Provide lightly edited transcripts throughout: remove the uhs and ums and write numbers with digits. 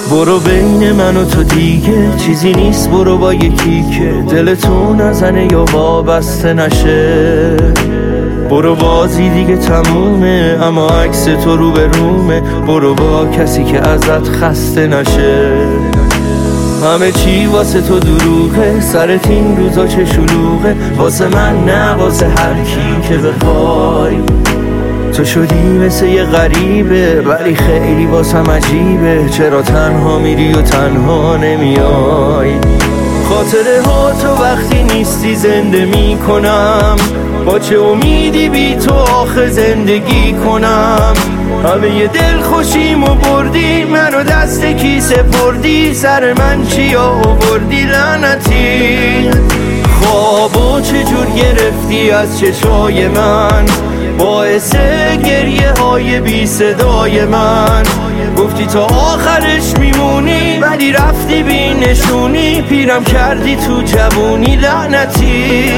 برو بین من و تو دیگه چیزی نیست، برو با یکی که دلتو نزنه یا وابسته نشه. برو بازی دیگه تمومه، اما عکس تو رو به رومه. برو با کسی که ازت خسته نشه. همه چی واسه تو دروغه، سرت این روزا چه شلوغه. واسه من نه واسه هر کی که بخوای. تو شدی مثل یه غریبه ولی خیلی واسم عجیبه. چرا تنها میری و تنها نمیای؟ خاطره ها تو وقتی نیستی زنده میکنم. با چه امیدی بی تو آخه زندگی کنم؟ همه یه دل خوشیمو بردی، منو دست کی سپردی. سر من چی آوردی لعنتی؟ خوابو چجور گرفتی از چشای من، باعث گریه های بی صدای من. گفتی تا آخرش میمونی ولی رفتی بی نشونی. پیرم کردی تو جوونی لعنتی.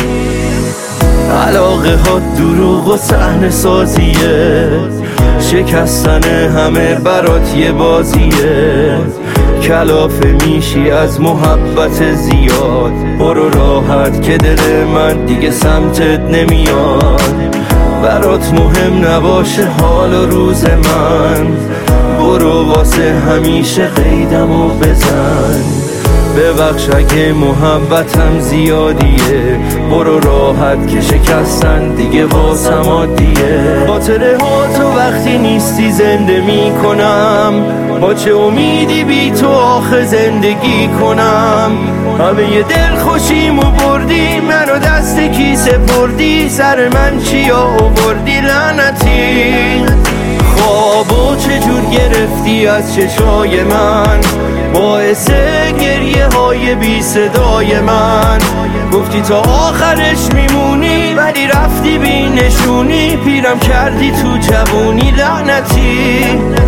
علاقه ها دروغ و صحنه سازیه، شکستن همه برات یه بازیه. کلافه میشی از محبت زیاد. برو راحت که دل من دیگه سمتت نمیاد. برات مهم نباشه حال و روز من. برو واسه همیشه قیدمو بزن. ببخش اگه محبتم زیادیه. برو راحت که شکستن دیگه واسم عادیه. خاطره ها تو وقتی نیستی زنده میکنم. با چه امیدی بی تو آخه زندگی کنم؟ همه یه دل خوشیمو بردی، منو دست کی سپردی. سر من چی آوردی لعنتی؟ خوابو چجور گرفتی از چشای من، باعث گریه های بی صدای من. گفتی تا آخرش میمونی ولی رفتی بی نشونی. پیرم کردی تو جوونی لعنتی.